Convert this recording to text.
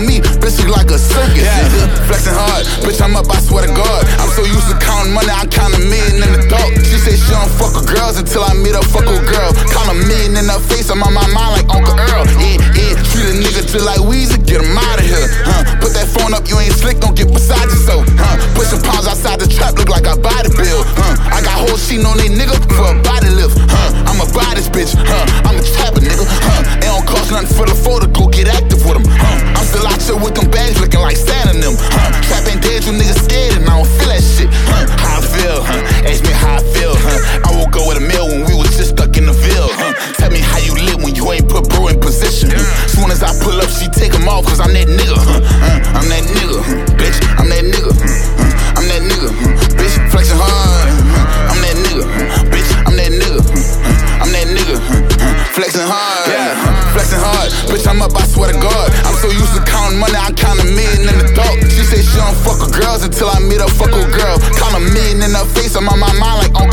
on me, bitch look like a circus. Flexing hard, bitch I'm up, I swear to God. I'm so used to counting money, I count a million in the dark. She say she don't fuck with girls until I meet her fuck with girl. Count a million in her face, I'm on my mind like Uncle Earl. Treat a nigga just like Weezy, get him out of here. Put that phone up, you ain't slick, don't get beside yourself. Pushing pounds outside the trap, look like I buy the bill. I got whole sheet on they nigga for a body lift. I'ma buy this bitch, I'm a trapper nigga. It don't cost nothing for the photo, go get active with them. I'm still out here with them bags looking like Santa and them. Trap ain't dead, you niggas scared and I don't feel that shit. How I feel, ask me how I feel. I woke up with a meal when we was just stuck in the Ville. Tell me how you live when you ain't put bro in position. Soon as I pull up, she take him off cause I'm that nigga. I'm that nigga, bitch, I'm that nigga. I'm that nigga, bitch, flexing hard. I'm that nigga, bitch, I'm that nigga. I'm that nigga, flexing hard. Flexing hard, bitch, I'm up, I swear to God. I'm so used to counting money, I count a million in the dark. She say she don't fuck with girls until I meet her fuck with girl. Count a million in her face, I'm on my mind like Uncle